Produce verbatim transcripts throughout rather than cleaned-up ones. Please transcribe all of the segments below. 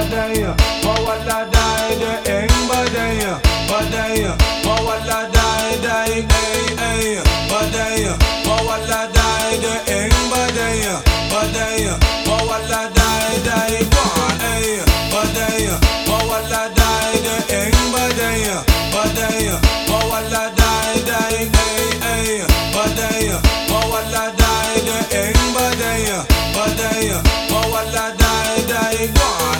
badaya, mawala dai de eng badaya, badaya, mawala dai dai ay ay, badaya, mawala dai de eng badaya, badaya, mawala dai dai one ay, badaya, mawala dai de eng badaya, badaya, mawala dai dai ay ay, badaya, mawala dai de eng badaya, badaya, mawala dai dai one.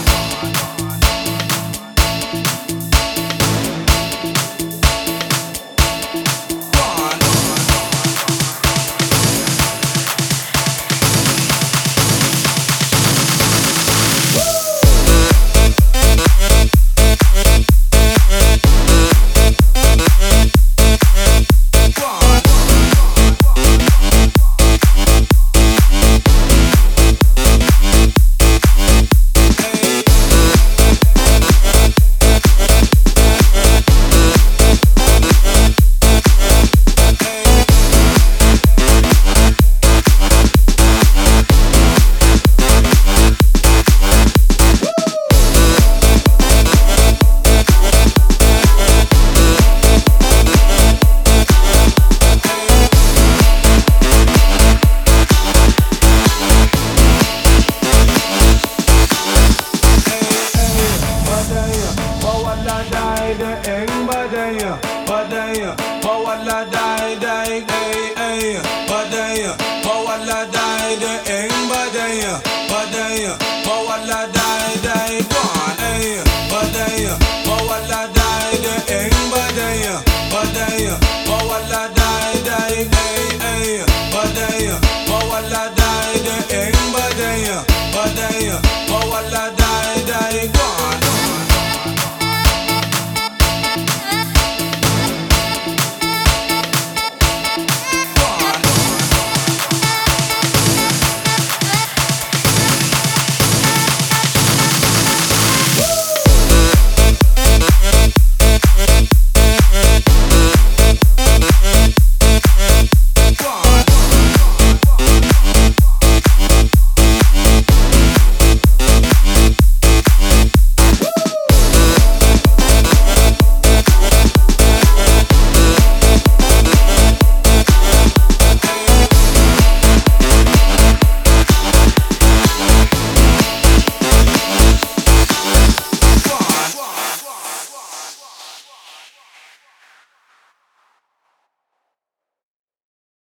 Badaya, badaya, mawala dai dai ay ay, badaya, mawala dai de eng badaya, badaya.